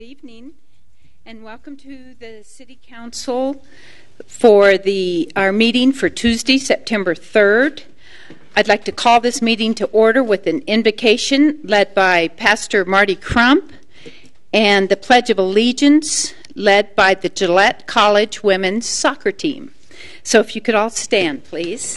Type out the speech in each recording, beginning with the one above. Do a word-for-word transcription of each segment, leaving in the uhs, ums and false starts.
Good evening, and welcome to the City Council for the our meeting for Tuesday, September third. I'd like to call this meeting to order with an invocation led by Pastor Marty Crump and the Pledge of Allegiance led by the Gillette College women's soccer team. So if you could all stand, please.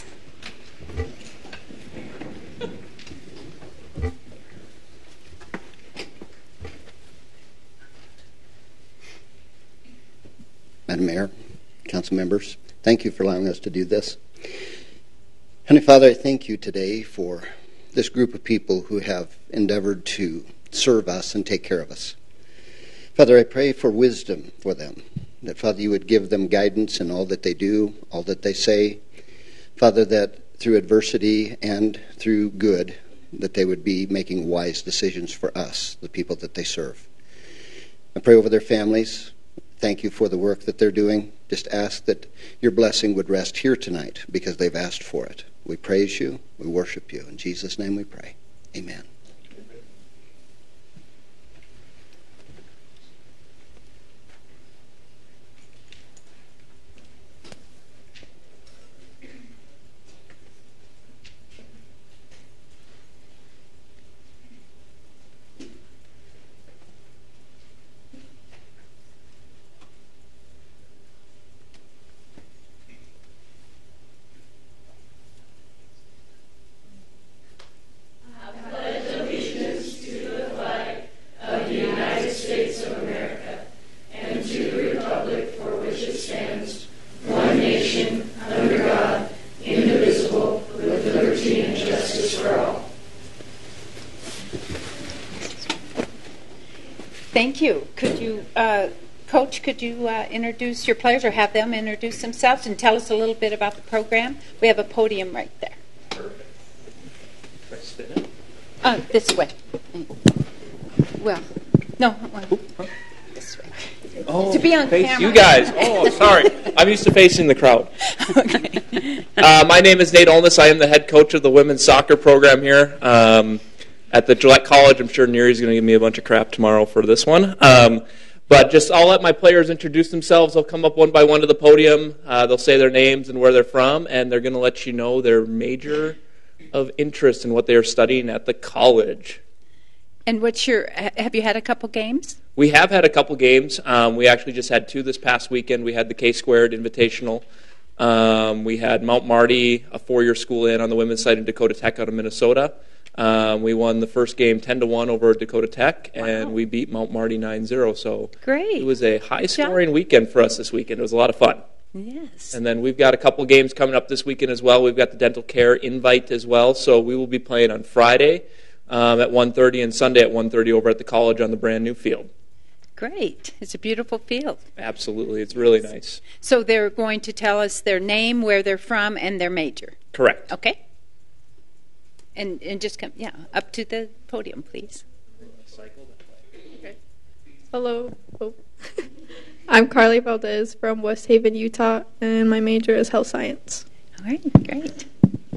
Madam Mayor, council members, thank you for allowing us to do this. Heavenly Father, I thank you today for this group of people who have endeavored to serve us and take care of us. Father, I pray for wisdom for them, that, Father, you would give them guidance in all that they do, all that they say. Father, that through adversity and through good, that they would be making wise decisions for us, the people that they serve. I pray over their families. Thank you for the work that they're doing. Just ask that your blessing would rest here tonight because they've asked for it. We praise you. We worship you. In Jesus' name we pray. Amen. Thank you. Could you, uh, Coach, could you uh, introduce your players or have them introduce themselves and tell us a little bit about the program? We have a podium right there. Perfect. Try to spin it. Uh, this way. Well, no, well, this way. Oh, to be on face camera. you guys. Oh, sorry. I'm used to facing the crowd. Okay. Uh, my name is Nate Olness. I am the head coach of the women's soccer program here. Um, At the Gillette College. I'm sure Neri's going to give me a bunch of crap tomorrow for this one. Um, but just I'll let my players introduce themselves. They'll come up one by one to the podium. Uh, they'll say their names and where they're from, and they're going to let you know their major of interest in what they are studying at the college. And what's your, have you had a couple games? We have had a couple games. Um, we actually just had two this past weekend. We had the K-Squared Invitational. Um, we had Mount Marty, a four-year school in on the women's side, in Dakota Tech out of Minnesota. Um, we won the first game ten to one over Dakota Tech, and wow. we beat Mount Marty nine zero. So great. It was a high-scoring weekend for us this weekend. It was a lot of fun. Yes. And then we've got a couple games coming up this weekend as well. We've got the Dental Care Invite as well. So we will be playing on Friday um, at one thirty and Sunday at one thirty over at the college on the brand-new field. Great. It's a beautiful field. Absolutely. It's really nice. So they're going to tell us their name, where they're from, and their major. Correct. Okay. And and just come, yeah, up to the podium, please. Okay. Hello. Oh. I'm Carly Valdez from West Haven, Utah, and my major is health science. All right, great.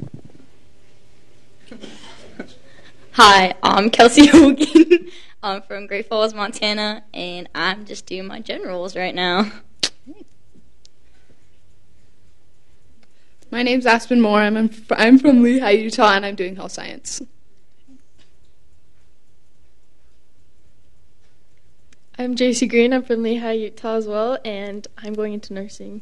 Hi, I'm Kelsey Hogan. I'm from Great Falls, Montana, and I'm just doing my generals right now. My name's Aspen Moore. I'm, I'm from Lehigh, Utah, and I'm doing health science. I'm J C Green. I'm from Lehigh, Utah as well, and I'm going into nursing.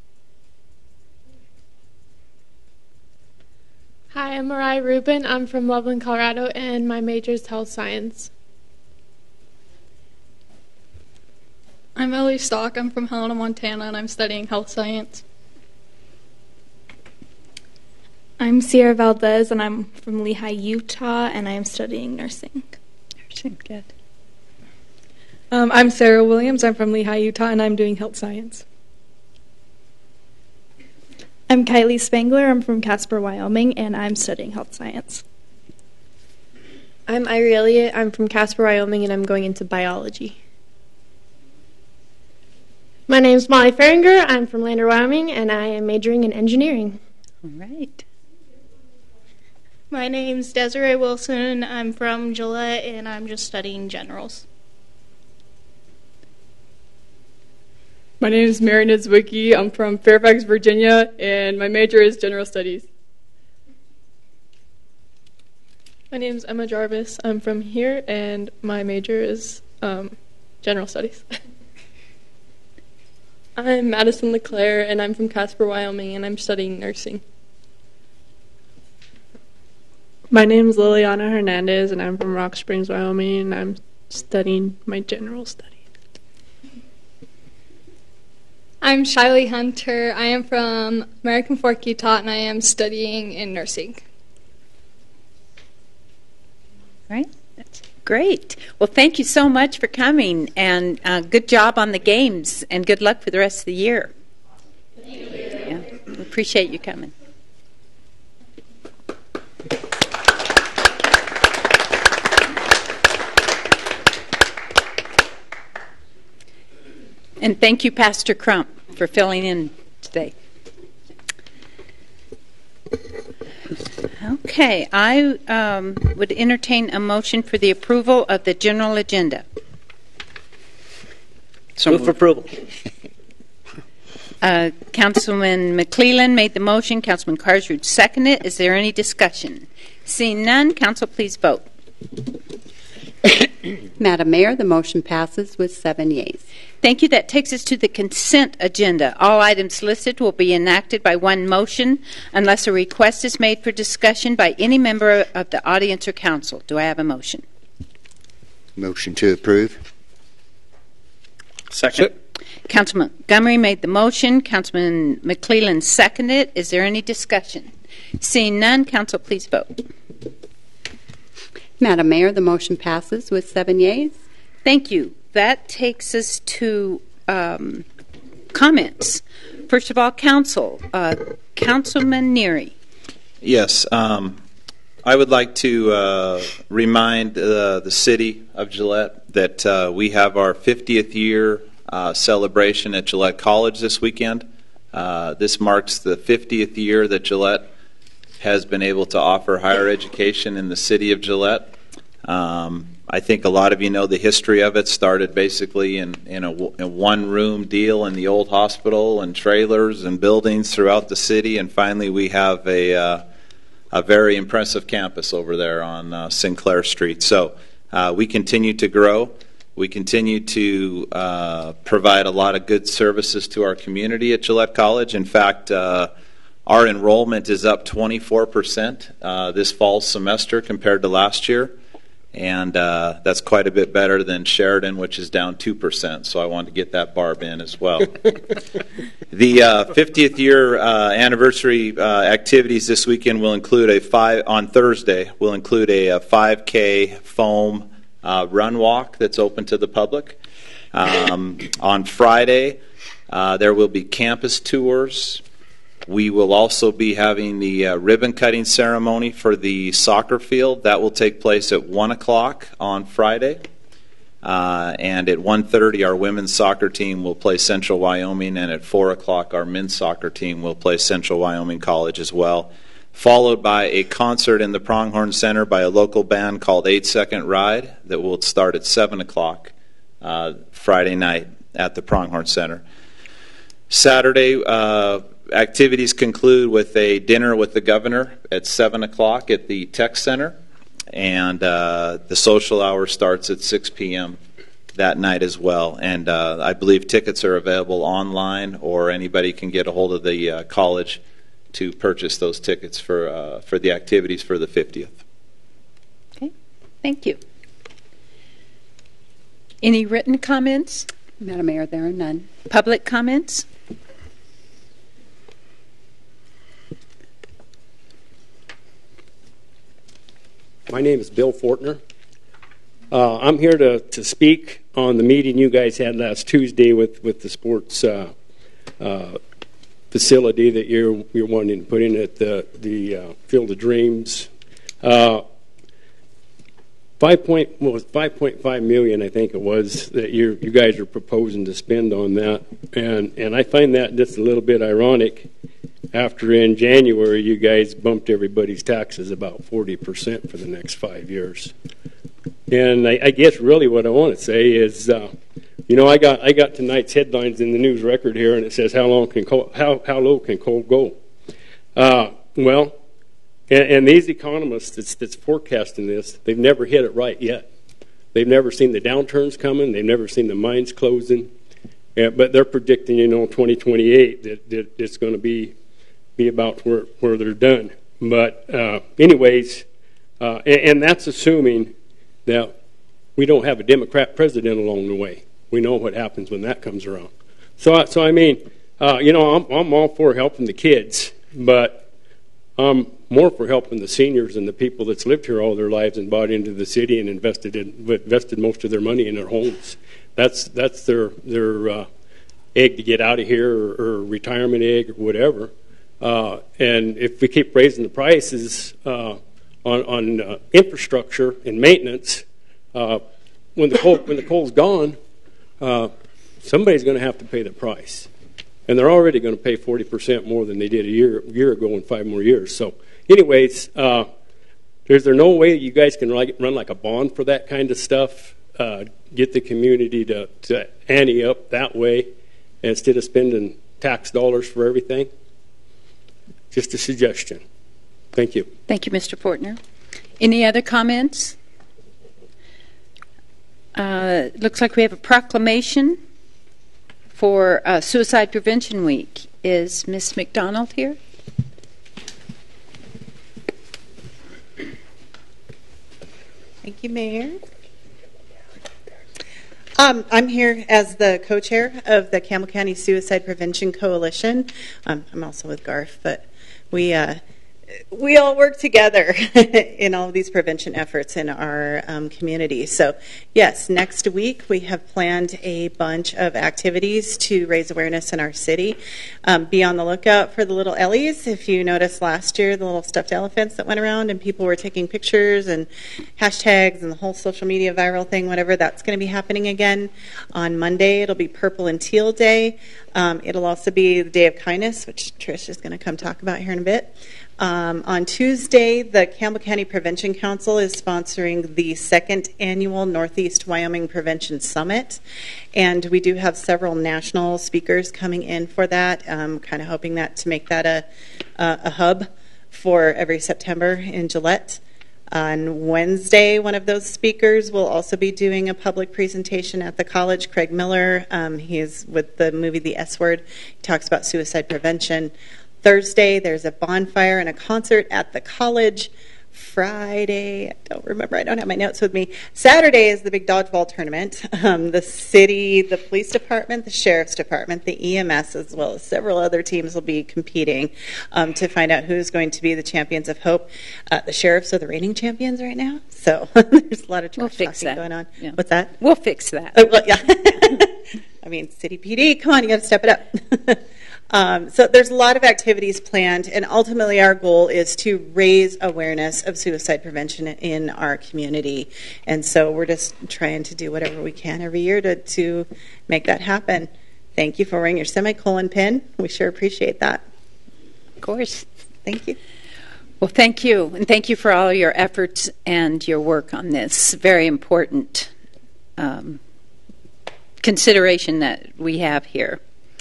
Hi, I'm Mariah Rubin. I'm from Loveland, Colorado, and my major is health science. I'm Ellie Stock. I'm from Helena, Montana, and I'm studying health science. I'm Sierra Valdez, and I'm from Lehigh, Utah, and I'm studying nursing. Nursing, good. Um, I'm Sarah Williams. I'm from Lehigh, Utah, and I'm doing health science. I'm Kylie Spangler. I'm from Casper, Wyoming, and I'm studying health science. I'm Irie Elliott. I'm from Casper, Wyoming, and I'm going into biology. My name's Molly Feringer. I'm from Lander, Wyoming, and I am majoring in engineering. All right. My name's Desiree Wilson. I'm from Gillette, and I'm just studying generals. My name is Mary Niedzwicki. I'm from Fairfax, Virginia, and my major is General Studies. My name is Emma Jarvis. I'm from here, and my major is um, General Studies. I'm Madison LeClaire, and I'm from Casper, Wyoming, and I'm studying nursing. My name is Liliana Hernandez, and I'm from Rock Springs, Wyoming, and I'm studying my general studies. I'm Shiley Hunter. I am from American Fork, Utah, and I am studying in nursing. Right? That's great. Well, thank you so much for coming, and uh, good job on the games, and good luck for the rest of the year. Thank you. Yeah, we appreciate you coming. And thank you, Pastor Crump, for filling in today. Okay, I um, would entertain a motion for the approval of the general agenda. So move for approval. Uh, Councilman McClellan made the motion. Councilman Carsrud seconded it. Is there any discussion? Seeing none, council please vote. Madam Mayor, the motion passes with seven yeas. Thank you. That takes us to the consent agenda. All items listed will be enacted by one motion unless a request is made for discussion by any member of the audience or council. Do I have a motion? Motion to approve. Second. Councilman Montgomery made the motion. Councilman McClellan seconded. Is there any discussion? Seeing none, council please vote. Madam Mayor, the motion passes with seven yeas. Thank you. That takes us to um, comments. First of all, council. Uh, Councilman Neary. Yes. Um, I would like to uh, remind uh, the city of Gillette that uh, we have our fiftieth year uh, celebration at Gillette College this weekend. Uh, this marks the fiftieth year that Gillette has been able to offer higher education in the city of Gillette. Um, I think a lot of you know the history of it. Started basically in, in a, a one-room deal in the old hospital and trailers and buildings throughout the city, and finally we have a, uh, a very impressive campus over there on uh, Sinclair Street. So uh, we continue to grow. We continue to uh, provide a lot of good services to our community at Gillette College. In fact, uh, our enrollment is up twenty-four percent uh, this fall semester compared to last year. And uh, that's quite a bit better than Sheridan, which is down two percent. So I wanted to get that barb in as well. The uh, fiftieth year uh, anniversary uh, activities this weekend will include a five on Thursday. Will include a, a five K foam uh, run walk that's open to the public. Um, on Friday, uh, there will be campus tours. We will also be having the uh, ribbon cutting ceremony for the soccer field. That will take place at one o'clock on Friday. Uh, and at one thirty, our women's soccer team will play Central Wyoming, and at four o'clock, our men's soccer team will play Central Wyoming College as well, followed by a concert in the Pronghorn Center by a local band called Eight Second Ride that will start at seven o'clock uh, Friday night at the Pronghorn Center. Saturday, uh, activities conclude with a dinner with the governor at seven o'clock at the Tech Center, and uh, the social hour starts at six p.m. that night as well. And uh, I believe tickets are available online, or anybody can get a hold of the uh, college to purchase those tickets for uh, for the activities for the fiftieth. Okay, thank you. Any written comments? Madam Mayor, there are none. Public comments? My name is Bill Fortner. Uh, I'm here to, to speak on the meeting you guys had last Tuesday with, with the sports uh, uh, facility that you're you're wanting to put in at the the uh, Field of Dreams. Uh, five point what was five point five million, I think it was, that you you guys are proposing to spend on that, and and I find that just a little bit ironic. After in January, you guys bumped everybody's taxes about forty percent for the next five years. And I, I guess really what I want to say is uh, You know, I got I got tonight's headlines in the news record here, and it says how long can coal, how how low can coal go? Uh, well, and, and these economists that's, that's forecasting this, they've never hit it right yet. They've never seen the downturns coming. They've never seen the mines closing. Yeah, but they're predicting, you know, twenty twenty-eight that, that it's going to be be about where where they're done. But uh, anyways, uh, and, and that's assuming that we don't have a Democrat president along the way. We know what happens when that comes around. So, so I mean, uh, you know, I'm, I'm all for helping the kids, but I'm more for helping the seniors and the people that's lived here all their lives and bought into the city and invested in, invested most of their money in their homes. That's that's their their uh, egg to get out of here, or, or retirement egg, or whatever. Uh, and if we keep raising the prices uh, on, on uh, infrastructure and maintenance, uh, when the coal when the coal's gone, uh, somebody's going to have to pay the price, and they're already going to pay forty percent more than they did a year year ago in five more years. So, anyways, uh, there's there no way you guys can run like a bond for that kind of stuff? Uh, get the community to, to ante up that way instead of spending tax dollars for everything? Just a suggestion. Thank you. Thank you, Mister Fortner. Any other comments? Uh, looks like we have a proclamation for uh, Suicide Prevention Week. Is Miz McDonald here? Thank you, Mayor. Um, I'm here as the co-chair of the Campbell County Suicide Prevention Coalition. Um, I'm also with Garth, but we uh, we all work together in all of these prevention efforts in our um, community. So, yes, next week we have planned a bunch of activities to raise awareness in our city. Um, be on the lookout for the little Ellies. If you noticed last year, the little stuffed elephants that went around and people were taking pictures and hashtags and the whole social media viral thing, whatever, that's going to be happening again on Monday. It'll be Purple and Teal Day. Um, it'll also be the Day of Kindness, which Trish is going to come talk about here in a bit. Um, on Tuesday, the Campbell County Prevention Council is sponsoring the second annual Northeast Wyoming Prevention Summit, and we do have several national speakers coming in for that. Um, kind of hoping that to make that a, a, a hub for every September in Gillette. On Wednesday, one of those speakers will also be doing a public presentation at the college. Craig Miller, um, he is with the movie The S Word. He talks about suicide prevention. Thursday, there's a bonfire and a concert at the college. Friday, I don't remember, I don't have my notes with me. Saturday is the big dodgeball tournament. Um, the city, the police department, the sheriff's department, the E M S, as well as several other teams will be competing um, to find out who's going to be the champions of hope. Uh, the sheriffs are the reigning champions right now, so there's a lot of trash we'll fix talking that. going on. Yeah. What's that? We'll fix that. Oh, well, yeah. I mean, City P D, come on, you got to step it up. Um, so there's a lot of activities planned, and ultimately our goal is to raise awareness of suicide prevention in our community. And so we're just trying to do whatever we can every year to, to make that happen. Thank you for wearing your semicolon pin. We sure appreciate that. Of course. Thank you. Well, thank you, and thank you for all your efforts and your work on this very important um, consideration that we have here.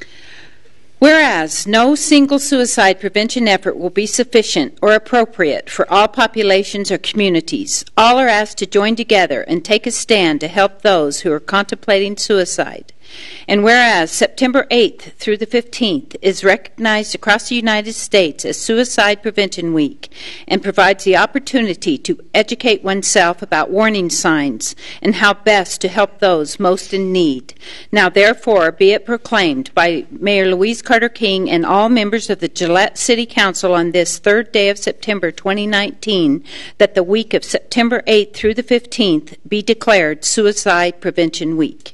Whereas no single suicide prevention effort will be sufficient or appropriate for all populations or communities, all are asked to join together and take a stand to help those who are contemplating suicide. And whereas September eighth through the fifteenth is recognized across the United States as Suicide Prevention Week and provides the opportunity to educate oneself about warning signs and how best to help those most in need. Now therefore be it proclaimed by Mayor Louise Carter King and all members of the Gillette City Council on this third day of September twenty nineteen that the week of September eighth through the fifteenth be declared Suicide Prevention Week.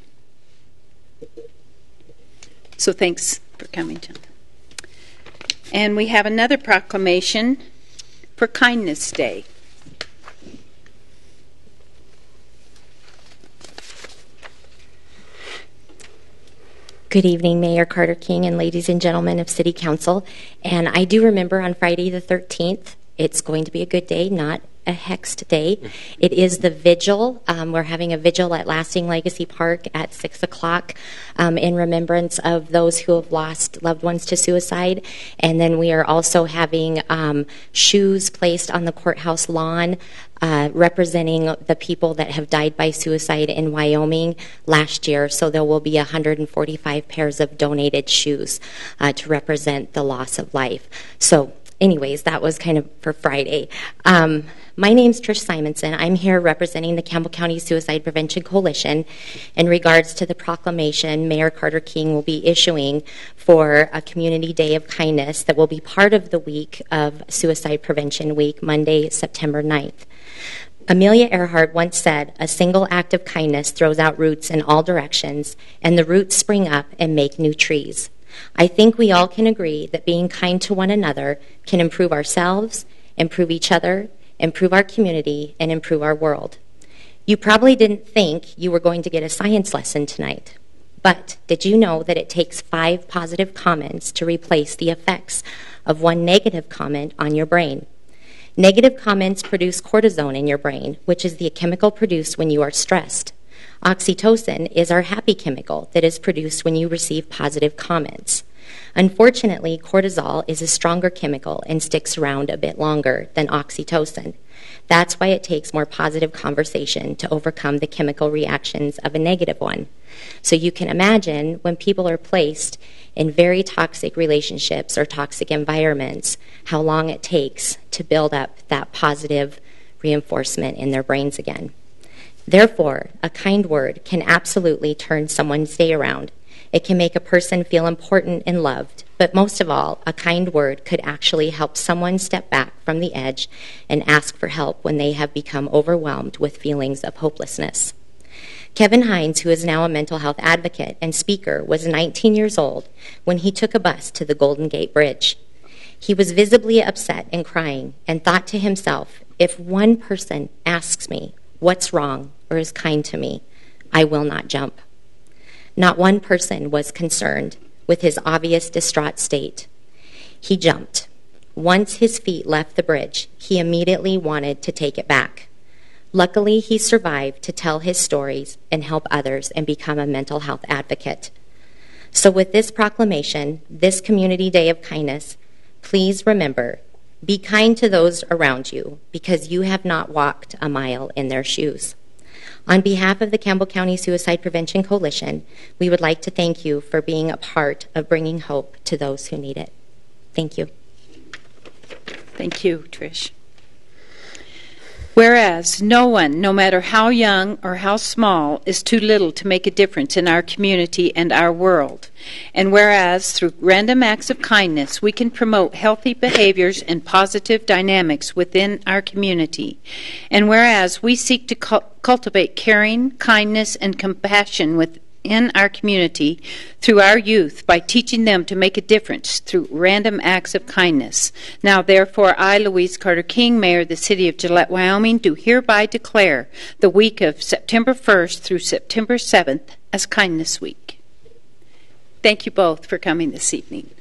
So thanks for coming, John. And we have another proclamation for Kindness Day. Good evening, Mayor Carter King and ladies and gentlemen of City Council. And I do remember on Friday the thirteenth, it's going to be a good day, not a hexed day. It is the vigil. Um, we're having a vigil at Lasting Legacy Park at six o'clock um, in remembrance of those who have lost loved ones to suicide. And then we are also having um, shoes placed on the courthouse lawn uh, representing the people that have died by suicide in Wyoming last year. So there will be one hundred forty-five pairs of donated shoes uh, to represent the loss of life. So anyways, that was kind of for Friday. Um, my name's Trish Simonson. I'm here representing the Campbell County Suicide Prevention Coalition in regards to the proclamation Mayor Carter King will be issuing for a Community Day of Kindness that will be part of the week of Suicide Prevention Week, Monday, September ninth. Amelia Earhart once said, "A single act of kindness throws out roots in all directions, and the roots spring up and make new trees." I think we all can agree that being kind to one another can improve ourselves, improve each other, improve our community, and improve our world. You probably didn't think you were going to get a science lesson tonight, but did you know that it takes five positive comments to replace the effects of one negative comment on your brain? Negative comments produce cortisone in your brain, which is the chemical produced when you are stressed. Oxytocin is our happy chemical that is produced when you receive positive comments. Unfortunately, cortisol is a stronger chemical and sticks around a bit longer than oxytocin. That's why it takes more positive conversation to overcome the chemical reactions of a negative one. So you can imagine when people are placed in very toxic relationships or toxic environments, how long it takes to build up that positive reinforcement in their brains again. Therefore, a kind word can absolutely turn someone's day around. It can make a person feel important and loved, but most of all, a kind word could actually help someone step back from the edge and ask for help when they have become overwhelmed with feelings of hopelessness. Kevin Hines, who is now a mental health advocate and speaker, was nineteen years old when he took a bus to the Golden Gate Bridge. He was visibly upset and crying and thought to himself, if one person asks me what's wrong or is kind to me, I will not jump. Not one person was concerned with his obvious distraught state. He jumped. Once his feet left the bridge, he immediately wanted to take it back. Luckily, he survived to tell his stories and help others and become a mental health advocate. So with this proclamation, this Community Day of Kindness, please remember, be kind to those around you because you have not walked a mile in their shoes. On behalf of the Campbell County Suicide Prevention Coalition, we would like to thank you for being a part of bringing hope to those who need it. Thank you. Thank you, Trish. Whereas no one, no matter how young or how small, is too little to make a difference in our community and our world. And whereas through random acts of kindness, we can promote healthy behaviors and positive dynamics within our community. And whereas we seek to cu- cultivate caring, kindness, and compassion within our community through our youth by teaching them to make a difference through random acts of kindness. Now, therefore, I, Louise Carter King, Mayor of the City of Gillette, Wyoming, do hereby declare the week of September first through September seventh as Kindness Week. Thank you both for coming this evening.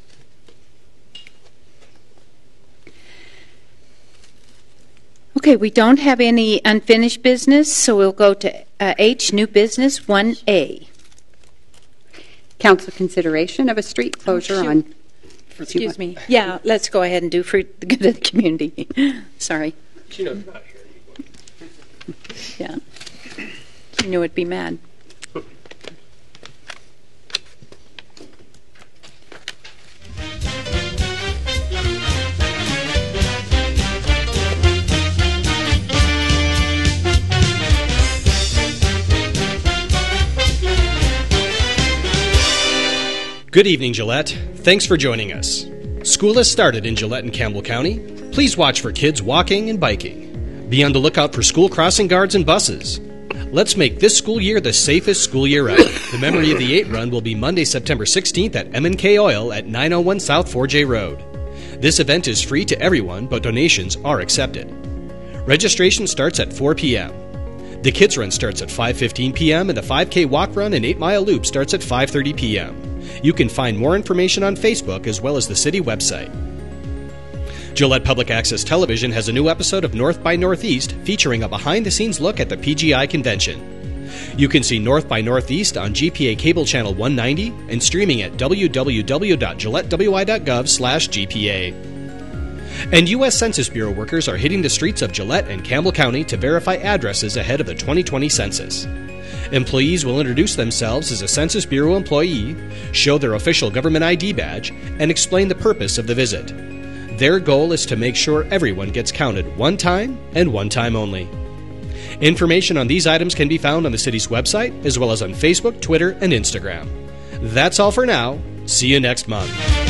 Okay, we don't have any unfinished business, so we'll go to uh, H, new business one A. Council consideration of a street closure oh, on... Excuse me. Yeah, let's go ahead and do for the good of the community. Sorry. She knows not here. Yeah. She knew it'd be mad. Good evening, Gillette. Thanks for joining us. School has started in Gillette and Campbell County. Please watch for kids walking and biking. Be on the lookout for school crossing guards and buses. Let's make this school year the safest school year ever. The Memory of the Eight Run will be Monday, September sixteenth at M and K Oil at nine oh one South four J Road. This event is free to everyone, but donations are accepted. Registration starts at four p.m. The Kids Run starts at five fifteen p.m. and the five K Walk Run and eight mile Loop starts at five thirty p.m. You can find more information on Facebook as well as the city website. Gillette Public Access Television has a new episode of North by Northeast featuring a behind-the-scenes look at the P G I convention. You can see North by Northeast on G P A Cable Channel one ninety and streaming at w w w dot gillette w i dot gov slash G P A. And U S Census Bureau workers are hitting the streets of Gillette and Campbell County to verify addresses ahead of the twenty twenty census. Employees will introduce themselves as a Census Bureau employee, show their official government I D badge, and explain the purpose of the visit. Their goal is to make sure everyone gets counted one time and one time only. Information on these items can be found on the city's website, as well as on Facebook, Twitter, and Instagram. That's all for now. See you next month.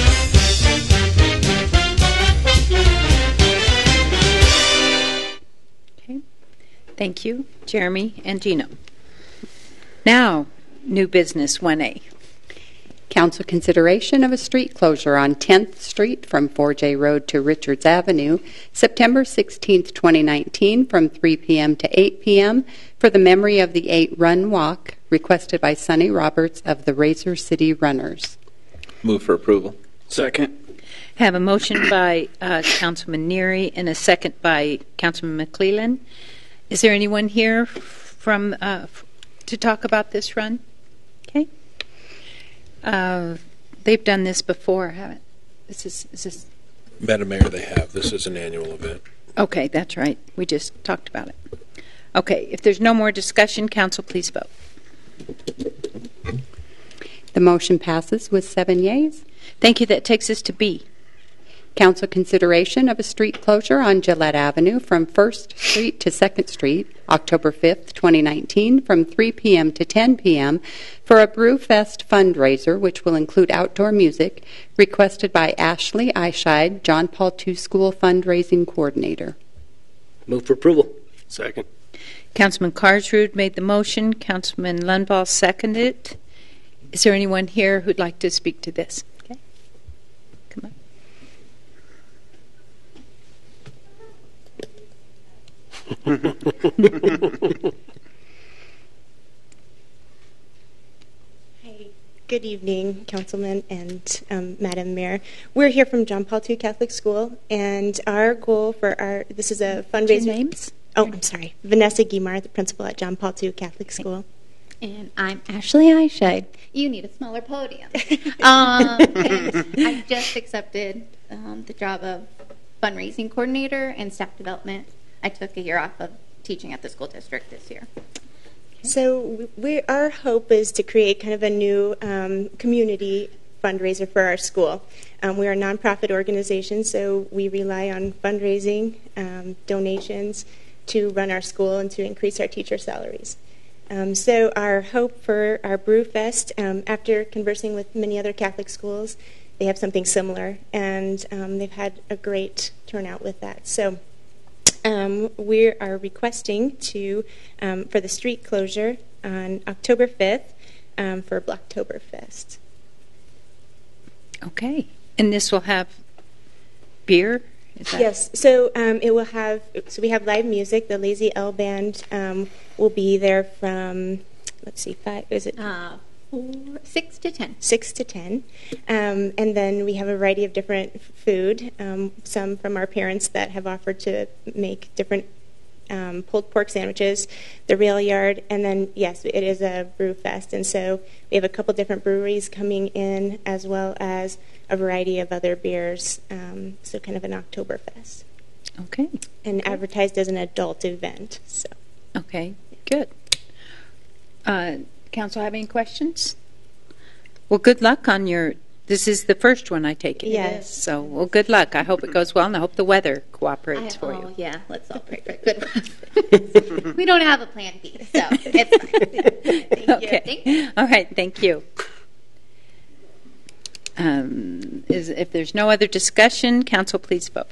Okay. Thank you, Jeremy and Gino. Now, new business one A. Council consideration of a street closure on tenth Street from four J Road to Richards Avenue, September sixteenth, twenty nineteen, from three p.m. to eight p.m. for the memory of the eight Run Walk, requested by Sonny Roberts of the Razor City Runners. Move for approval. Second. Have a motion by uh, Councilman Neary and a second by Councilman McClellan. Is there anyone here from uh, to talk about this run? Okay. Uh, they've done this before, haven't? This is, is this? Madam Mayor, they have. This is an annual event. Okay, that's right. We just talked about it. Okay, if there's no more discussion, council, please vote. The motion passes with seven yeas. Thank you. That takes us to B. Council consideration of a street closure on Gillette Avenue from first Street to second Street, October fifth, twenty nineteen, from three p.m. to ten p.m. for a Brewfest fundraiser, which will include outdoor music, requested by Ashley Eichscheid, John Paul the Second School Fundraising Coordinator. Move for approval. Second. Councilman Carsrud made the motion. Councilman Lundvall seconded it. Is there anyone here who'd like to speak to this? Okay. Come on. Hi, good evening, Councilman and um, Madam Mayor. We're here from John Paul the Second Catholic School, and our goal for our this is a fundraiser. Your names? Oh, I'm sorry, Vanessa Guimar, the principal at John Paul the Second Catholic School. And I'm Ashley Eichscheid. You need a smaller podium. um, I just accepted um, the job of fundraising coordinator and staff development. I took a year off of teaching at the school district this year. So we, our hope is to create kind of a new um, community fundraiser for our school. Um, we are a nonprofit organization, so we rely on fundraising, um, donations to run our school and to increase our teacher salaries. Um, so our hope for our Brewfest, um, after conversing with many other Catholic schools, they have something similar, and um, they've had a great turnout with that. So um, we are requesting to um, for the street closure on October fifth um, for Blocktoberfest. Okay, and this will have beer? Is that Yes, so um, it will have, so we have live music. The Lazy L Band um, will be there from, let's see, five, is it? Uh, four, six to ten. Six to ten. Um, and then we have a variety of different food, um, some from our parents that have offered to make different um, pulled pork sandwiches, the Rail Yard, and then, yes, it is a brew fest. And so we have a couple different breweries coming in, as well as a variety of other beers, um, so kind of an Oktoberfest. Okay. And okay. advertised as an adult event. So. Okay, good. Uh, Council have any questions? Well, good luck on your, this is the first one, I take it. Yes. So, well, good luck. I hope it goes well, and I hope the weather cooperates I, for oh, you. yeah, let's all pray for good. We don't have a plan B, so it's fine. Thank okay. you. Thank you. All right, thank you. Um, is, if there's no other discussion, Council, please vote.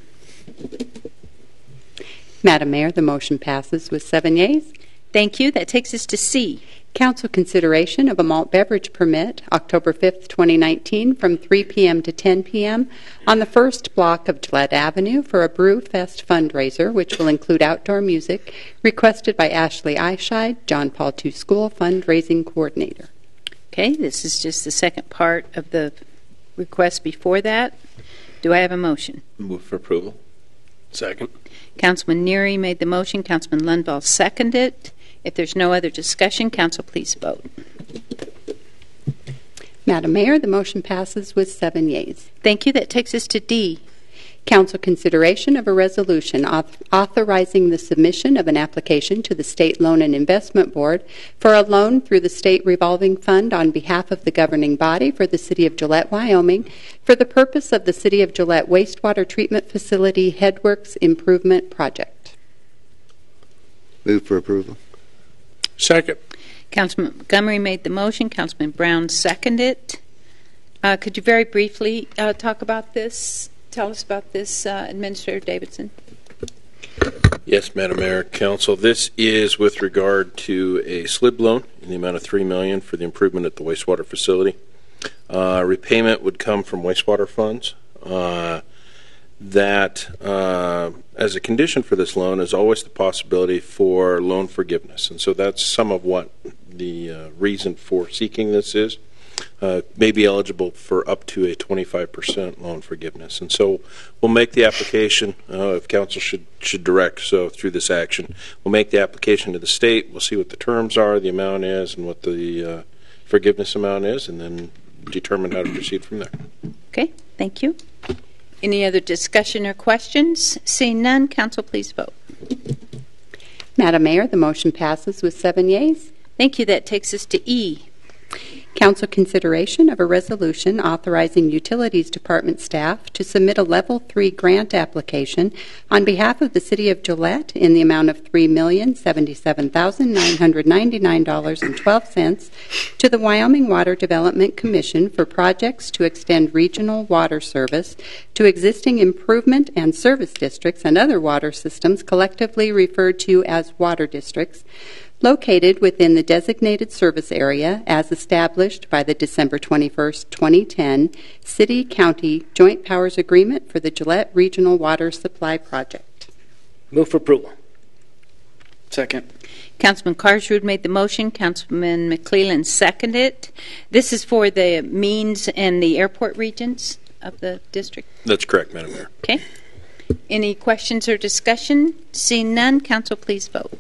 Madam Mayor, the motion passes with seven yeas. Thank you. That takes us to C. Council consideration of a malt beverage permit, October fifth, twenty nineteen, from three p.m. to ten p.m. on the first block of Gillette Avenue for a Brew Fest fundraiser, which will include outdoor music, requested by Ashley Eichscheid, John Paul the Second School Fundraising Coordinator. Okay, this is just the second part of the request before that. Do I have a motion? Move for approval. Second. Councilman Neary made the motion. Councilman Lundvall seconded. If there's no other discussion, council, please vote. Madam Mayor, the motion passes with seven yeas. Thank you. That takes us to D. Council consideration of a resolution auth- authorizing the submission of an application to the State Loan and Investment Board for a loan through the State Revolving Fund on behalf of the governing body for the City of Gillette, Wyoming, for the purpose of the City of Gillette Wastewater Treatment Facility Headworks Improvement Project. Move for approval. Second. Councilman Montgomery made the motion. Councilman Brown seconded. Uh, could you very briefly uh, talk about this? Tell us about this, uh, Administrator Davidson. Yes, Madam Mayor, Council. This is with regard to a S L I B loan in the amount of three million dollars for the improvement at the wastewater facility. Uh, repayment would come from wastewater funds. Uh, that, uh, as a condition for this loan, is always the possibility for loan forgiveness, and so that's some of what the uh, reason for seeking this is. Uh, may be eligible for up to a twenty-five percent loan forgiveness. And so we'll make the application, uh, if council should, should direct so through this action. We'll make the application to the state. We'll see what the terms are, the amount is, and what the uh, forgiveness amount is, and then determine how to proceed from there. Okay, thank you. Any other discussion or questions? Seeing none, council, please vote. Madam Mayor, the motion passes with seven yeas. Thank you. That takes us to E. Council consideration of a resolution authorizing Utilities Department staff to submit a Level three grant application on behalf of the City of Gillette in the amount of three million seventy-seven thousand nine hundred ninety-nine dollars and twelve cents to the Wyoming Water Development Commission for projects to extend regional water service to existing improvement and service districts and other water systems collectively referred to as water districts, located within the designated service area as established by the December twenty-first, twenty ten City-County Joint Powers Agreement for the Gillette Regional Water Supply Project. Move for approval. Second. Councilman Carsrud made the motion. Councilman McClellan seconded. This is for the means and the airport regions of the district. That's correct, Madam Mayor. Okay. Any questions or discussion? Seeing none, council, please vote.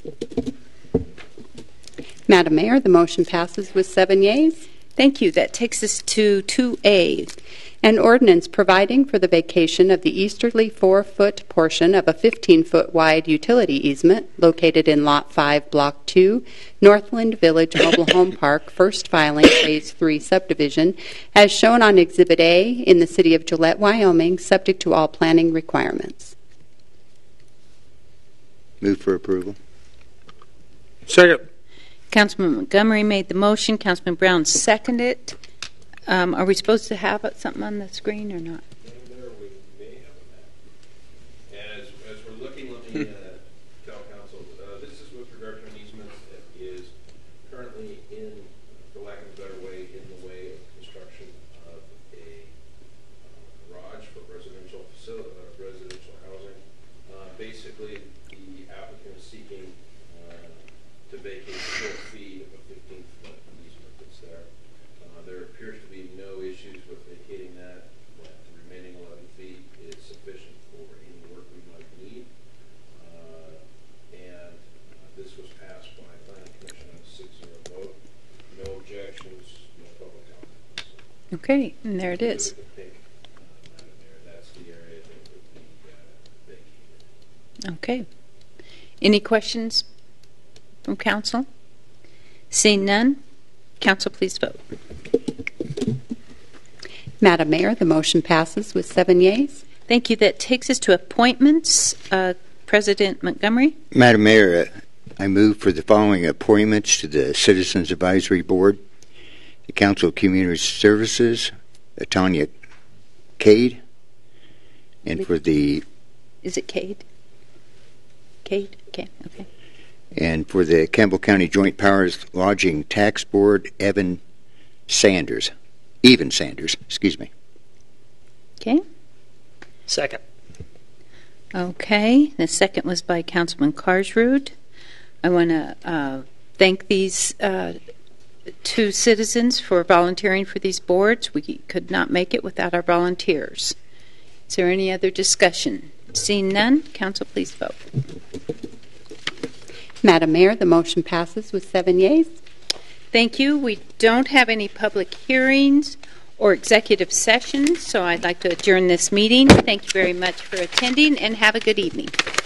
Madam Mayor, the motion passes with seven yeas. Thank you. That takes us to two A. An ordinance providing for the vacation of the easterly four-foot portion of a fifteen-foot wide utility easement located in Lot five, Block two, Northland Village Mobile Home Park, first filing, Phase three subdivision, as shown on Exhibit A in the City of Gillette, Wyoming, subject to all planning requirements. Move for approval. Second. Councilman Montgomery made the motion. Councilman Brown seconded. Um, are we supposed to have something on the screen or not? As, as we're looking, let me uh, tell council, uh, this is with regard to an easement that is currently in, for lack of a better way, in the way of construction of a uh, garage for residential facility, uh, residential housing. Uh, basically, the applicant is seeking uh, to vacate four feet of a fifteen-foot easement that's there. Uh, there appears to be no issues with vacating that. That the remaining eleven feet is sufficient for any work we might need. Uh, and uh, this was passed by Planning Commission on a six zero vote. No objections, no public comment. So Okay, and there it is. I think, uh, Madam Mayor, that's the area that would be uh, vacated. Okay. Any questions from council? Seeing none, council, please vote. Madam Mayor, the motion passes with seven yeas. Thank you. That takes us to appointments. Uh, President Montgomery. Madam Mayor, uh, I move for the following appointments to the Citizens Advisory Board: the Council of Community Services, uh, Tanya Cade, and for the Is it Cade? Cade? Okay. Okay. and for the Campbell County Joint Powers Lodging Tax Board, Evan Sanders, Even Sanders, excuse me. Okay. Second. Okay. The second was by Councilman Carsrud. I want to uh, thank these uh, two citizens for volunteering for these boards. We could not make it without our volunteers. Is there any other discussion? Seeing none, council, please vote. Madam Mayor, the motion passes with seven yeas. Thank you. We don't have any public hearings or executive sessions, so I'd like to adjourn this meeting. Thank you very much for attending, and have a good evening.